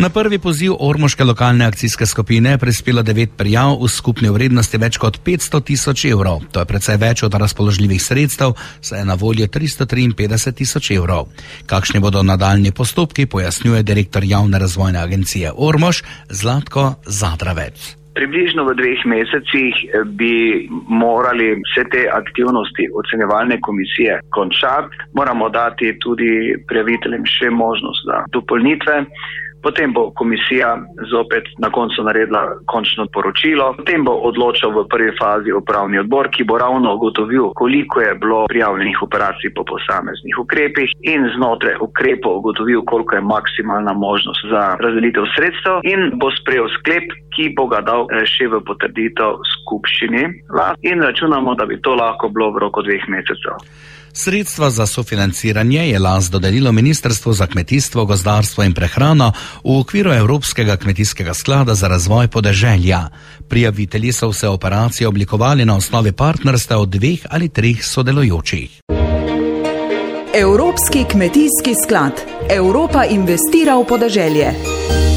Na prvi poziv ormoške lokalne akcijske skupine je prispelo 9 prijav v skupni vrednosti več kot 500 tisoč evrov. To je precej več od razpoložljivih sredstev, saj je na voljo 353 tisoč evrov. Kakšni bodo nadaljnji postopki, pojasnjuje direktor javne razvojne agencije Ormož Zlatko Zadravec. Približno v 2 mesecih bi morali vse te aktivnosti ocenjevalne komisije končati. Moramo dati tudi prijaviteljem še možnost za dopolnitve. Potem bo komisija zopet na koncu naredila končno poročilo. Potem bo odločal v prvi fazi upravni odbor, ki bo ravno ugotovil, koliko je bilo prijavljenih operacij po posameznih ukrepih in znotraj ukrepov ugotovil, koliko je maksimalna možnost za razdelitev sredstev in bo sprejel sklep, ki bo ga dal še v potrditev skupščini in računamo, da bi to lahko bilo v roku 2 mesecev. Sredstva za sofinanciranje je last dodelilo Ministrstvo za kmetijstvo, gozdarstvo in prehrano v okviru Evropskega kmetijskega sklada za razvoj podeželja. Prijavitelji so vse operacije oblikovali na osnovi partnerstev 2 ali 3 sodelujočih. Evropski kmetijski sklad. Evropa investira v podeželje.